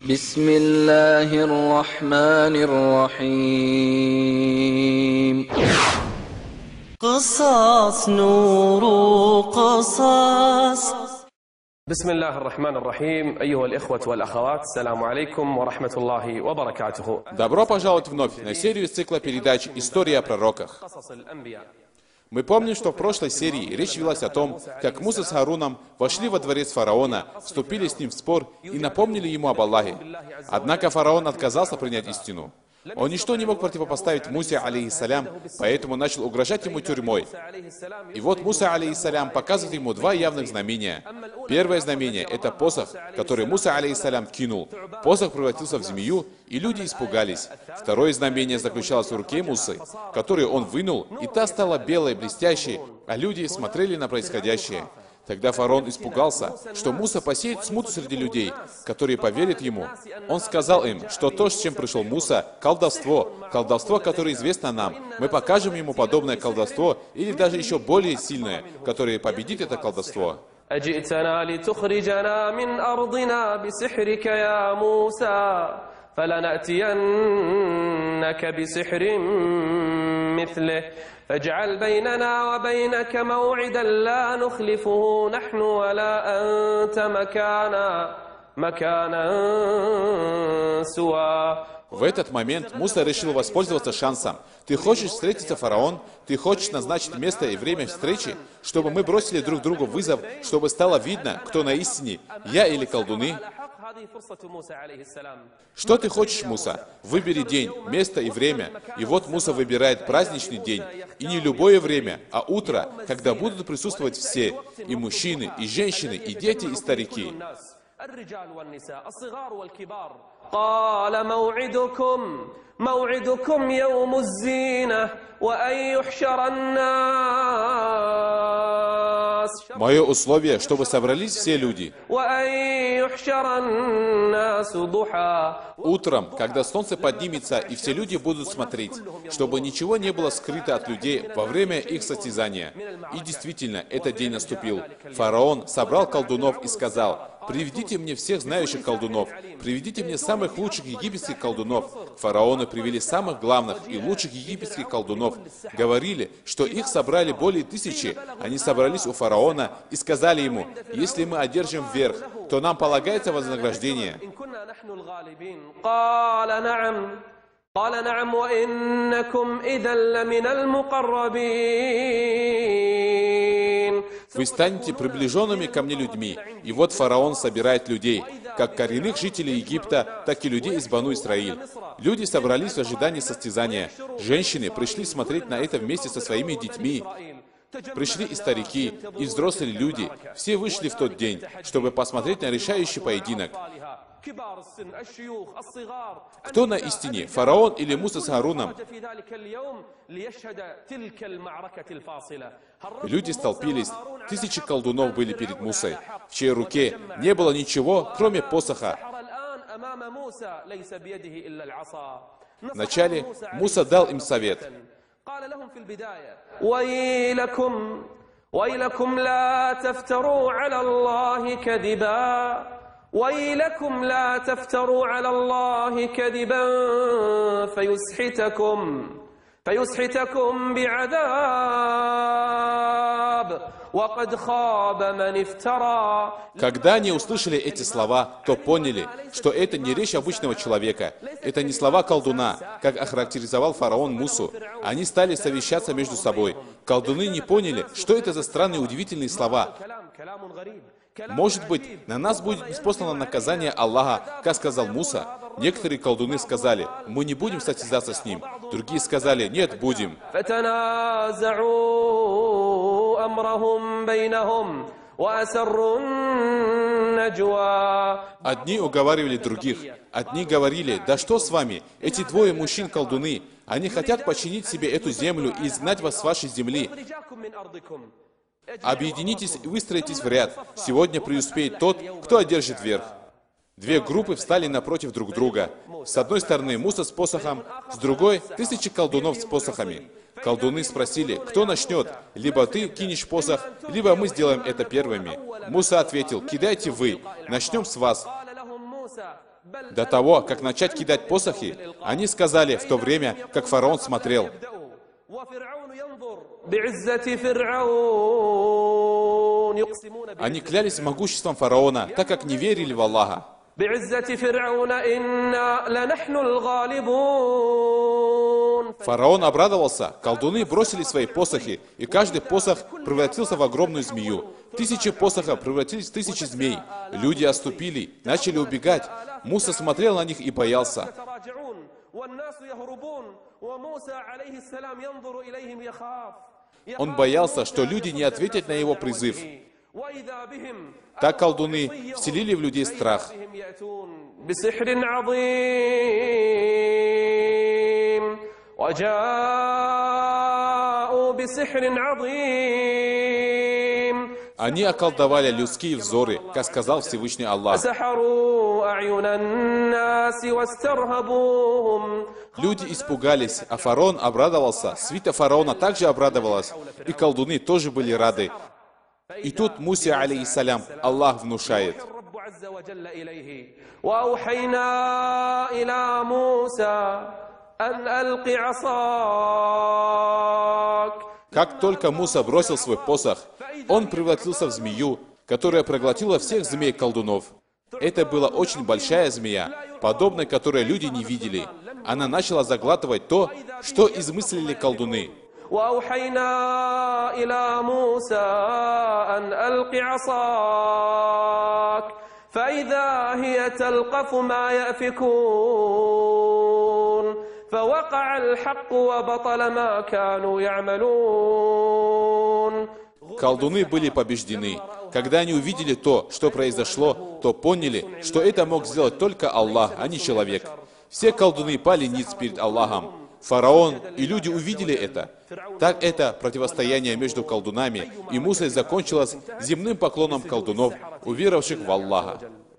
بسم الله الرحمن الرحيم قصص نور قصص. بسم الله الرحمن الرحيم. أيها الإخوة والأخوات، السلام عليكم ورحمة الله وبركاته. Добро пожаловать вновь на серию из цикла передач «История о пророках». Мы помним, что в прошлой серии речь велась о том, как Муса с Харуном вошли во дворец фараона, вступили с ним в спор и напомнили ему об Аллахе. Однако фараон отказался принять истину. Он ничто не мог противопоставить Мусе, алейхиссалям, поэтому начал угрожать ему тюрьмой. И вот Муса, алейхиссалям, показывает ему два явных знамения. Первое знамение — это посох, который Муса, алейхиссалям, кинул. Посох превратился в змею, и люди испугались. Второе знамение заключалось в руке Мусы, которую он вынул, и та стала белой, блестящей, а люди смотрели на происходящее. Тогда фараон испугался, что Муса посеет смуту среди людей, которые поверят ему. Он сказал им, что то, с чем пришел Муса, колдовство, которое известно нам. Мы покажем ему подобное колдовство, или даже еще более сильное, которое победит это колдовство. فلنأتينك بسحر مثله فاجعل بيننا وبينك موعدا لا نخلفه نحن ولا أنت مكانا سوى. В этот момент Муса решил воспользоваться шансом. Ты хочешь встретиться, фараон? Ты хочешь назначить место и время встречи, чтобы мы бросили друг другу вызов, чтобы стало видно, кто на истине, я или колдуны? Что ты хочешь, Муса? Выбери день, место и время. И вот Муса выбирает праздничный день. И не любое время, а утро, когда будут присутствовать все. И мужчины, и женщины, и дети, и старики. قال موعدكم يوم الزينة وأن يحشر الناس. Мое условие, чтобы собрались все люди. Утром, когда солнце поднимется, и все люди будут смотреть, чтобы ничего не было скрыто от людей во время их состязания. И действительно, этот день наступил. Фараон собрал колдунов и сказал: «Приведите мне всех знающих колдунов, приведите мне самых лучших египетских колдунов». Фараоны привели самых главных и лучших египетских колдунов. Говорили, что их собрали более 1000. Они собрались у фараона и сказали ему: «Если мы одержим верх, то нам полагается вознаграждение». قال نعم وإنكم إذا لمن المقربين. Вы станете приближенными ко мне людьми. И вот фараон собирает людей, как коренных жителей Египта, так и людей из Бану Исраиль. Люди собрались в ожидании состязания. Женщины пришли смотреть на это вместе со своими детьми. Пришли и старики, и взрослые люди. Все вышли в тот день, чтобы посмотреть на решающий поединок. Кто на истине, фараон или Муса с Харуном? Люди столпились, 1000 колдунов были перед Мусой, в чьей руке не было ничего, кроме посоха. Вначале Муса дал им совет. ويلكم لا تفتروا على الله كذبا ويلكم لا تفتروا على الله كذبا فيسحتكم بعذاب وقد خاب من افترى. Когда они услышали эти слова, то поняли, что это не речь обычного человека, это не слова колдуна, как охарактеризовал фараон Мусу. Они стали совещаться между собой. Колдуны не поняли, что это за странные удивительные слова. Может быть, на нас будет ниспослано наказание Аллаха, как сказал Муса. Некоторые колдуны сказали: мы не будем состязаться с ним. Другие сказали: нет, будем. Одни уговаривали других, одни говорили: да что с вами, эти двое мужчин-колдуны, они хотят подчинить себе эту землю и изгнать вас с вашей земли. Объединитесь и выстроитесь в ряд. Сегодня преуспеет тот, кто одержит верх. Две группы встали напротив друг друга. С одной стороны Муса с посохом, с другой 1000 колдунов с посохами. Колдуны спросили: кто начнет? Либо ты кинешь посох, либо мы сделаем это первыми. Муса ответил: кидайте вы, начнем с вас. До того, как начать кидать посохи, они сказали в то время, как фараон смотрел. Они клялись могуществом фараона, так как не верили в Аллаха. Фараон обрадовался, колдуны бросили свои посохи, и каждый посох превратился в огромную змею. Тысячи посохов превратились в тысячи змей. Люди отступили, начали убегать. Муса смотрел на них и боялся. Он боялся, что люди не ответят на его призыв. Так колдуны вселили в людей страх. Они околдовали людские взоры, как сказал Всевышний Аллах. Люди испугались, а фараон обрадовался, свита фараона также обрадовалась, и колдуны тоже были рады. И тут Мусе, алейхиссалям, Аллах внушает. Как только Муса бросил свой посох, он превратился в змею, которая проглотила всех змей-колдунов. Это была очень большая змея, подобной которой люди не видели. Она начала заглатывать то, что измыслили колдуны. Колдуны были побеждены. Когда они увидели то, что произошло, то поняли, что это мог сделать только Аллах, а не человек. Все колдуны пали ниц перед Аллахом. Фараон и люди увидели это. Так это противостояние между колдунами и Мусой закончилось земным поклоном колдунов, уверовавших в Аллаха.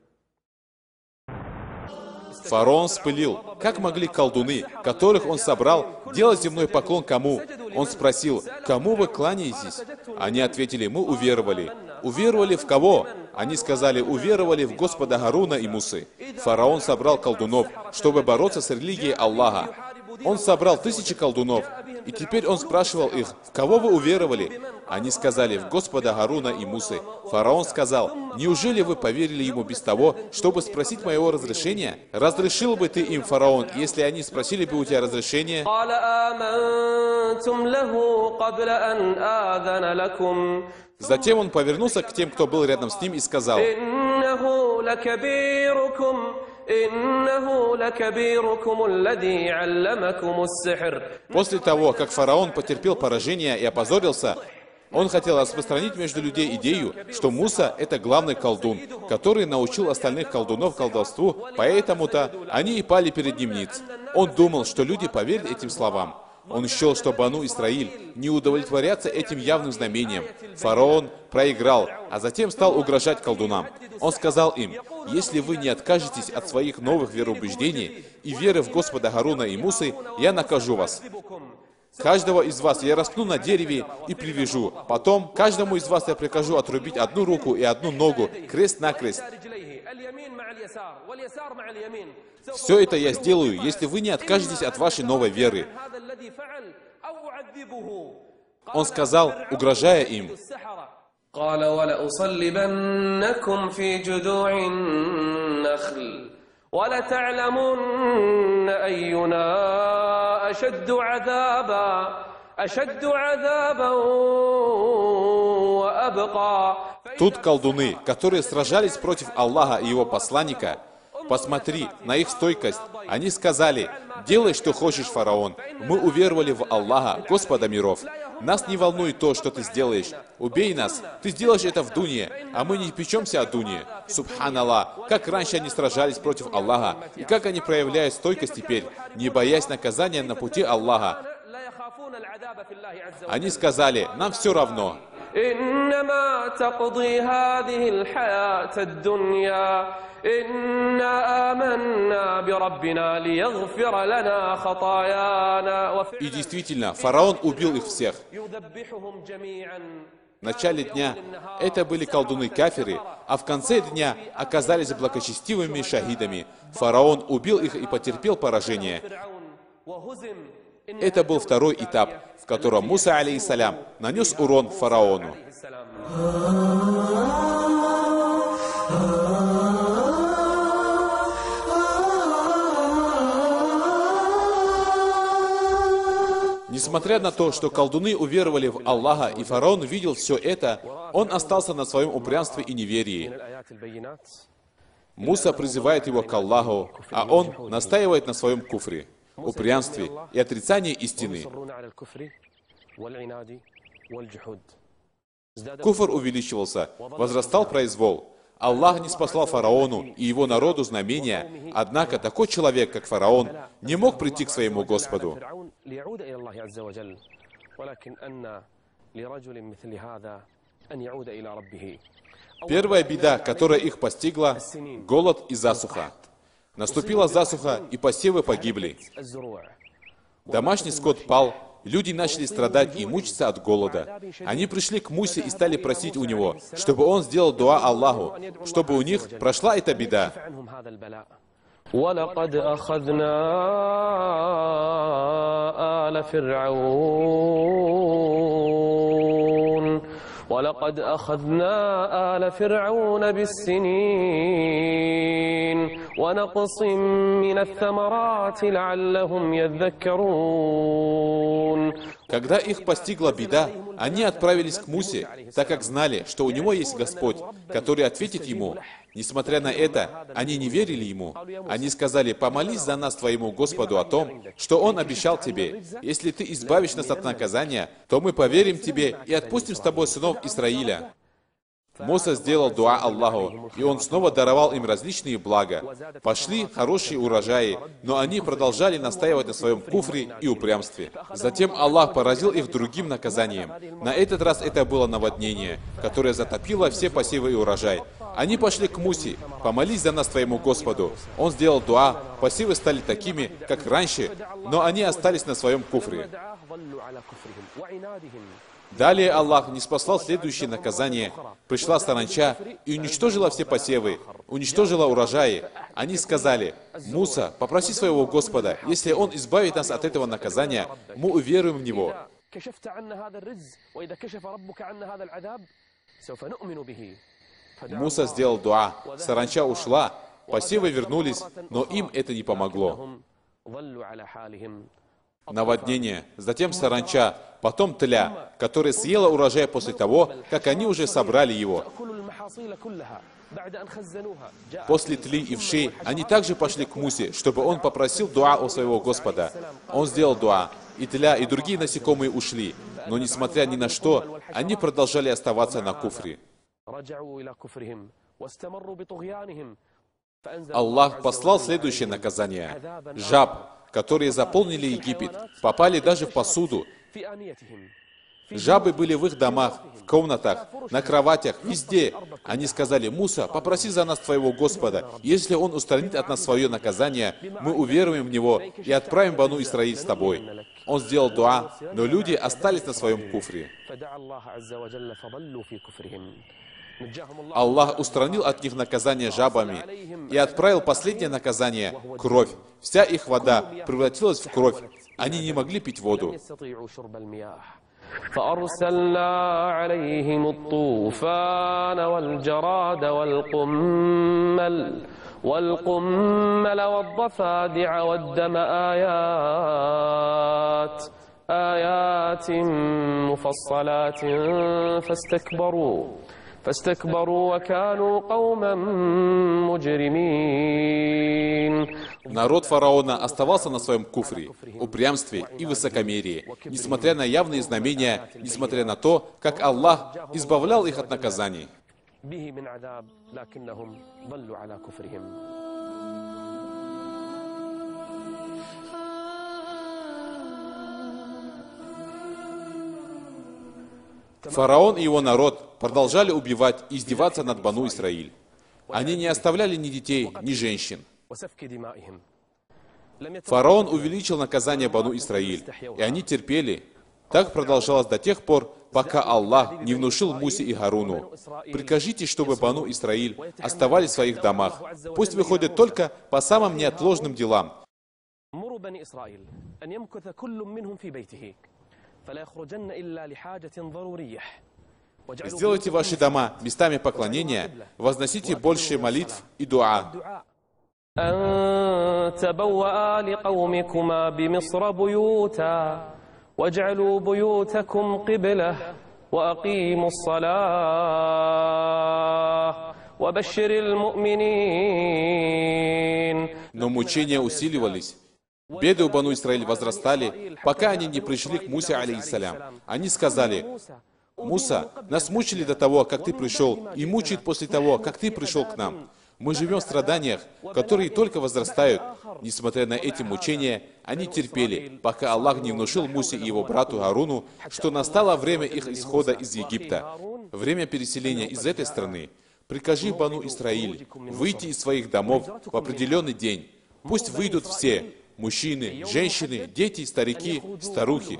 Фараон вспылил, как могли колдуны, которых он собрал, делать земной поклон кому? Он спросил, кому вы кланяетесь? Они ответили, мы уверовали. Уверовали в кого? Они сказали, уверовали в Господа Харуна и Мусы. Фараон собрал колдунов, чтобы бороться с религией Аллаха. Он собрал тысячи колдунов, и теперь он спрашивал их, в кого вы уверовали? Они сказали, в Господа Харуна и Мусы. Фараон сказал, неужели вы поверили ему без того, чтобы спросить моего разрешения? Разрешил бы ты им, фараон, если они спросили бы у тебя разрешения? Затем он повернулся к тем, кто был рядом с ним, и сказал, после того, как фараон потерпел поражение и опозорился, он хотел распространить между людей идею, что Муса — это главный колдун, который научил остальных колдунов колдовству, поэтому-то они и пали перед ним ниц. Он думал, что люди поверят этим словам. Он счел, что Бану Исраиль не удовлетворятся этим явным знамением. Фараон проиграл, а затем стал угрожать колдунам. Он сказал им, если вы не откажетесь от своих новых вероубеждений и веры в Господа Харуна и Мусы, я накажу вас. Каждого из вас я распну на дереве и привяжу. Потом каждому из вас я прикажу отрубить одну руку и одну ногу, крест-накрест. Все это я сделаю, если вы не откажетесь от вашей новой веры. Он сказал, угрожая им, тут колдуны, которые сражались против Аллаха и его посланника, посмотри на их стойкость. Они сказали, делай, что хочешь, фараон. Мы уверовали в Аллаха, Господа миров. Нас не волнует то, что ты сделаешь. Убей нас. Ты сделаешь это в дуне, а мы не печемся о дуне. Субханаллах, как раньше они сражались против Аллаха, и как они проявляют стойкость теперь, не боясь наказания на пути Аллаха. Они сказали, нам все равно. И действительно, фараон убил их всех. В начале дня это были колдуны-кафиры, а в конце дня оказались благочестивыми шахидами. Фараон убил их и потерпел поражение. Это был второй этап, в котором Муса, алейхиссалям, нанес урон фараону. Несмотря на то, что колдуны уверовали в Аллаха, и фараон видел все это, он остался на своем упрямстве и неверии. Муса призывает его к Аллаху, а он настаивает на своем куфре, упрямстве и отрицании истины. Куфр увеличивался, возрастал произвол. Аллах не спаслал фараону и его народу знамения, однако такой человек, как фараон, не мог прийти к своему Господу. Первая беда, которая их постигла — голод и засуха. Наступила засуха, и посевы погибли. Домашний скот пал, люди начали страдать и мучиться от голода. Они пришли к Мусе и стали просить у него, чтобы он сделал дуа Аллаху, чтобы у них прошла эта беда. ولقد أخذنا آل فرعون بالسنين ونقص من الثمرات لعلهم يذكرون. Когда их постигла беда, они отправились к Мусе, так как знали, что у него есть Господь, который ответит ему. Несмотря на это, они не верили ему. Они сказали: «Помолись за нас твоему Господу о том, что Он обещал тебе. Если ты избавишь нас от наказания, то мы поверим тебе и отпустим с тобой сынов Израиля». Муса сделал дуа Аллаху, и он снова даровал им различные блага. Пошли хорошие урожаи, но они продолжали настаивать на своем куфре и упрямстве. Затем Аллах поразил их другим наказанием. На этот раз это было наводнение, которое затопило все посевы и урожай. Они пошли к Мусе: «Помолись за нас твоему Господу». Он сделал дуа, посевы стали такими, как раньше, но они остались на своем куфре. Далее Аллах ниспослал следующее наказание. Пришла саранча и уничтожила все посевы, уничтожила урожаи. Они сказали: «Муса, попроси своего Господа, если Он избавит нас от этого наказания, мы уверуем в Него». Муса сделал дуа, саранча ушла, посевы вернулись, но им это не помогло. Наводнение, затем саранча, потом тля, которая съела урожай после того, как они уже собрали его. После тли и вшей они также пошли к Мусе, чтобы он попросил дуа у своего Господа. Он сделал дуа, и тля, и другие насекомые ушли, но несмотря ни на что, они продолжали оставаться на куфре. Аллах послал следующее наказание. Жаб, которые заполнили Египет, попали даже в посуду. Жабы были в их домах, в комнатах, на кроватях, везде. Они сказали: «Муса, попроси за нас твоего Господа. Если Он устранит от нас свое наказание, мы уверуем в Него и отправим Бану Исраиль с тобой». Он сделал дуа, но люди остались на своем куфре. Аллах устранил от них наказание жабами и отправил последнее наказание — кровь. Вся их вода превратилась в кровь. Они не могли пить воду. فأرسلنا عليهم الطوفان والجراد والقمل والضفادع والدم آيات مفصلات فاستكبروا وكانوا قوما مجرمين. Народ фараона оставался на своем куфре, упрямстве и высокомерии, несмотря на явные знамения, несмотря на то, как Аллах избавлял их от наказаний. Фараон и его народ продолжали убивать и издеваться над Бану Исраиль. Они не оставляли ни детей, ни женщин. Фараон увеличил наказание Бану Исраиль, и они терпели. Так продолжалось до тех пор, пока Аллах не внушил Мусе и Харуну: «Прикажите, чтобы Бану Исраиль оставались в своих домах. Пусть выходят только по самым неотложным делам». Сделайте ваши дома местами поклонения, возносите больше молитв и дуа. أن تبوأ لقومكما بمصر بيوتا واجعلوا بيوتكم قبلة وأقيموا الصلاة وبشر المؤمنين. Но мучения усиливались. Беды у Бану Исраиль возрастали, пока они не пришли к Мусе, алейхиссалям. Они сказали: «Муса, нас мучили до того, как ты пришел, и мучают после того, как ты пришел к нам. Мы живем в страданиях, которые только возрастают». Несмотря на эти мучения, они терпели, пока Аллах не внушил Мусе и его брату Харуну, что настало время их исхода из Египта, время переселения из этой страны. «Прикажи Бану Исраиль выйти из своих домов в определенный день. Пусть выйдут все, мужчины, женщины, дети, старики, старухи».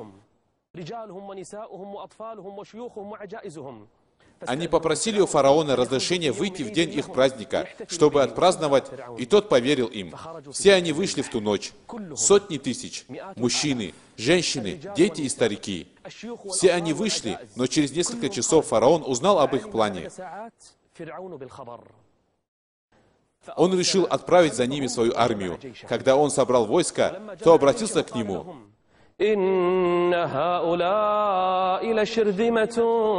Они попросили у фараона разрешения выйти в день их праздника, чтобы отпраздновать, и тот поверил им. Все они вышли в ту ночь. Сотни тысяч. Мужчины, женщины, дети и старики. Все они вышли, но через несколько часов фараон узнал об их плане. Он решил отправить за ними свою армию. Когда он собрал войско, то обратился к нему: إن هؤلاء لشرذمة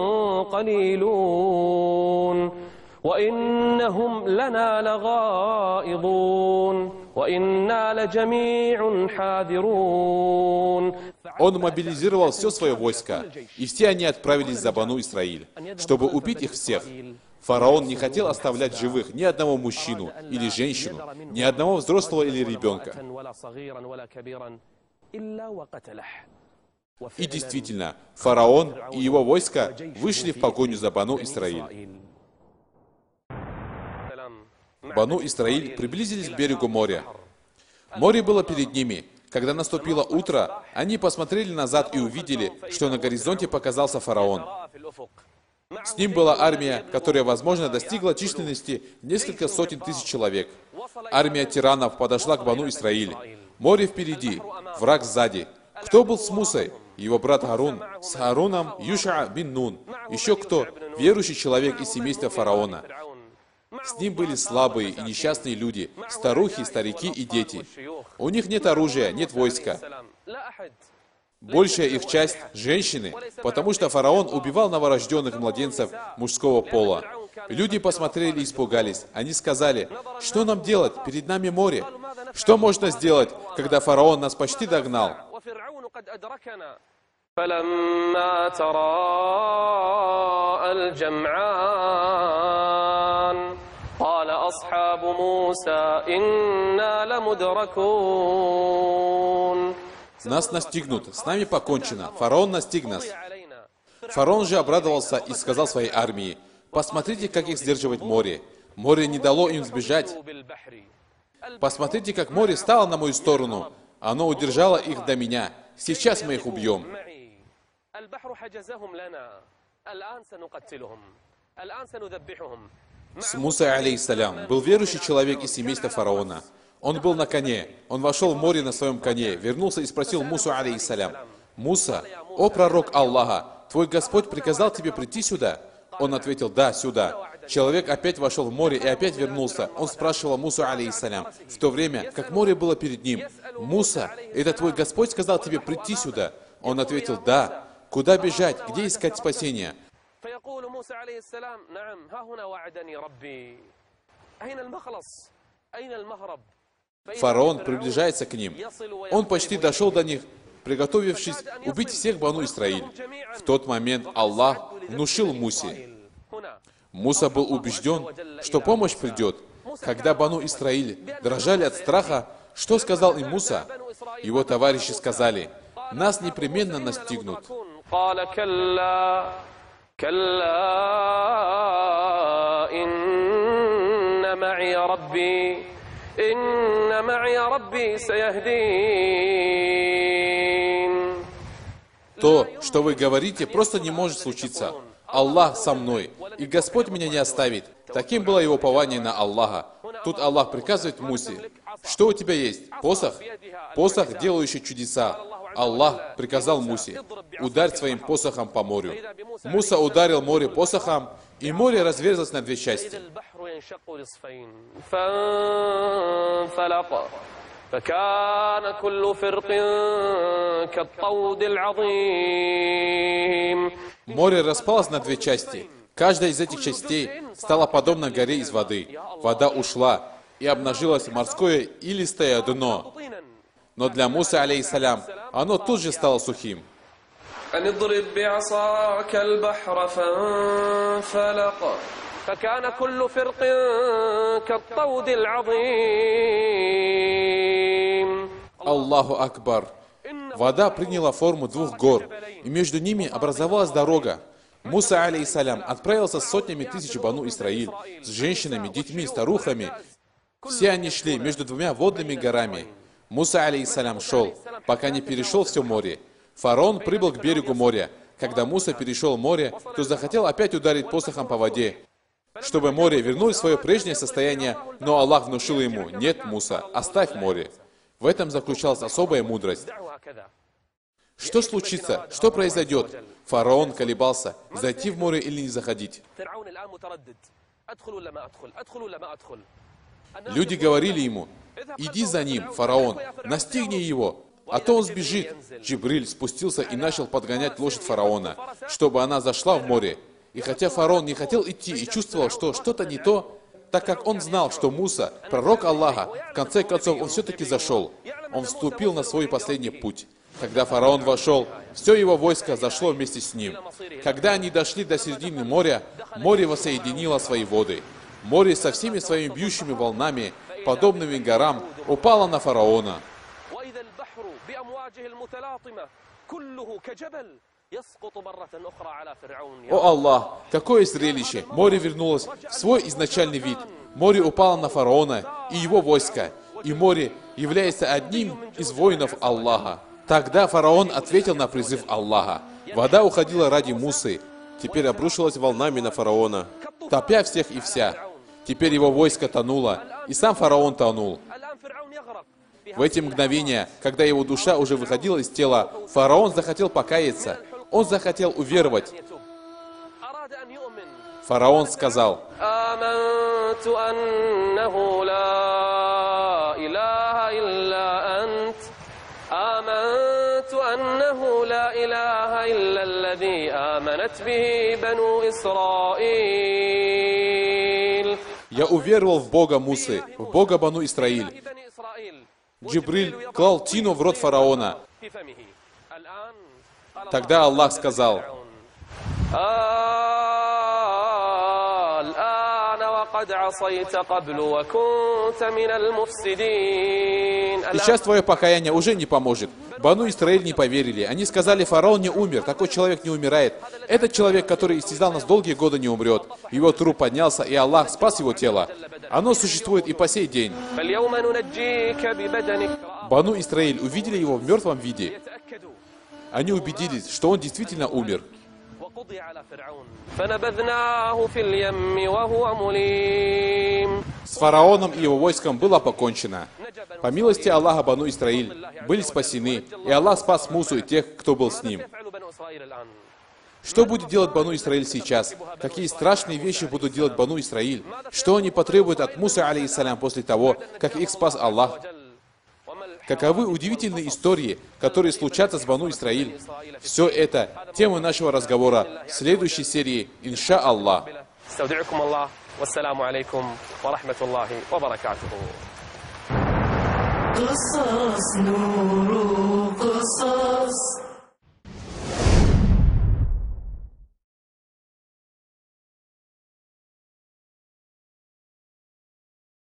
قليلون وإنهم لنا لغائظون وإنا لجميع حاذرون. Он мобилизировал все свое войско, и все они отправились за Бану Исраиль, чтобы убить их всех. Фараон не хотел оставлять живых ни одного мужчину или женщину, ни одного взрослого или ребенка. И действительно, фараон и его войско вышли в погоню за Бану Исраиль. Бану Исраиль приблизились к берегу моря. Море было перед ними. Когда наступило утро, они посмотрели назад и увидели, что на горизонте показался фараон. С ним была армия, которая, возможно, достигла численности несколько сотен тысяч человек. Армия тиранов подошла к Бану Исраиль. Море впереди, враг сзади. Кто был с Мусой? Его брат Харун. С Харуном Юша бин Нун. Еще кто? Верующий человек из семейства фараона. С ним были слабые и несчастные люди, старухи, старики и дети. У них нет оружия, нет войска. Большая их часть – женщины, потому что фараон убивал новорожденных младенцев мужского пола. Люди посмотрели и испугались. Они сказали: «Что нам делать? Перед нами море. Что можно сделать, когда фараон нас почти догнал?» فلما تراءى الجمعان قال أصحاب موسى إنا لمدركون. «Нас настигнут, с нами покончено, фараон настиг нас». Фараон же обрадовался и сказал своей армии: «Посмотрите, как их сдерживает море. Море не дало им сбежать. Посмотрите, как море стало на мою сторону. Оно удержало их до меня. Сейчас мы их убьем». С Мусой, алейхиссалям, был верующий человек из семейства фараона. Он был на коне. Он вошел в море на своем коне, вернулся и спросил Мусу, алейхиссалям: «Муса, о пророк Аллаха, твой Господь приказал тебе прийти сюда?» Он ответил: «Да, сюда». Человек опять вошел в море и опять вернулся. Он спрашивал Мусу, алейхиссалям, в то время, как море было перед ним: «Муса, это твой Господь сказал тебе прийти сюда?» Он ответил: «Да». Куда бежать? Где искать спасения? Фараон приближается к ним. Он почти дошел до них, приготовившись убить всех Бану Исраиль. В тот момент Аллах внушил Мусе. Муса был убежден, что помощь придет. Когда Бану Исраиль дрожали от страха, что сказал им Муса? Его товарищи сказали: «Нас непременно настигнут». То, что вы говорите, просто не может случиться. Аллах со мной, и Господь меня не оставит. Таким было его упование на Аллаха. Тут Аллах приказывает Мусе: что у тебя есть? Посох? Посох, делающий чудеса. Аллах приказал Мусе: ударь своим посохом по морю. Муса ударил море посохом, и море разверзлось на две части. Море распалось на две части. Каждая из этих частей стала подобна горе из воды. Вода ушла, и обнажилось морское илистое дно. Но для Мусы, алейхиссалям, оно тут же стало сухим. Аллаху Акбар. Вода приняла форму двух гор, и между ними образовалась дорога. Муса, алейхиссалям, отправился с сотнями тысяч Бану Исраиль, с женщинами, детьми, старухами. Все они шли между двумя водными горами. Муса, алейхиссалям, шел, пока не перешел все море. Фараон прибыл к берегу моря. Когда Муса перешел море, то захотел опять ударить посохом по воде, чтобы море вернулось в свое прежнее состояние, но Аллах внушил ему: нет, Муса, оставь море. В этом заключалась особая мудрость. Что случится? Что произойдет? Фараон колебался, зайти в море или не заходить. Люди говорили ему: иди за ним, фараон, настигни его, а то он сбежит. Джибриль спустился и начал подгонять лошадь фараона, чтобы она зашла в море. И хотя фараон не хотел идти и чувствовал, что что-то не то, так как он знал, что Муса, пророк Аллаха, в конце концов он все-таки зашел. Он вступил на свой последний путь. Когда фараон вошел, все его войско зашло вместе с ним. Когда они дошли до середины моря, море воссоединило свои воды. Море со всеми своими бьющими волнами, подобными горам, упало на фараона. О Аллах, какое зрелище! Море вернулось в свой изначальный вид. Море упало на фараона и его войско. И море является одним из воинов Аллаха. Тогда фараон ответил на призыв Аллаха. Вода уходила ради Мусы, теперь обрушилась волнами на фараона, топя всех и вся. Теперь его войско тонуло, и сам фараон тонул. В эти мгновения, когда его душа уже выходила из тела, фараон захотел покаяться, он захотел уверовать. Фараон сказал: я уверовал в Бога Мусы, в Бога Бану Исраиль. Джибриль клал тину в рот фараона. Тогда Аллах сказал: и сейчас твое покаяние уже не поможет. Бану Исраиль не поверили. Они сказали: фараон не умер, такой человек не умирает. Этот человек, который истязал нас долгие годы, не умрет. Его труп поднялся, и Аллах спас его тело. Оно существует и по сей день. Бану Исраиль увидели его в мертвом виде. Они убедились, что он действительно умер. С фараоном и его войском было покончено. По милости Аллаха Бану Исраиль были спасены, и Аллах спас Мусу и тех, кто был с ним. Что будет делать Бану Исраиль сейчас? Какие страшные вещи будут делать Бану Исраиль? Что они потребуют от Мусы, алейхиссалям, после того, как их спас Аллах? Каковы удивительные истории, которые случатся с Бану Исраиль? Все это тема нашего разговора в следующей серии, инша Аллах. قصص نور قصص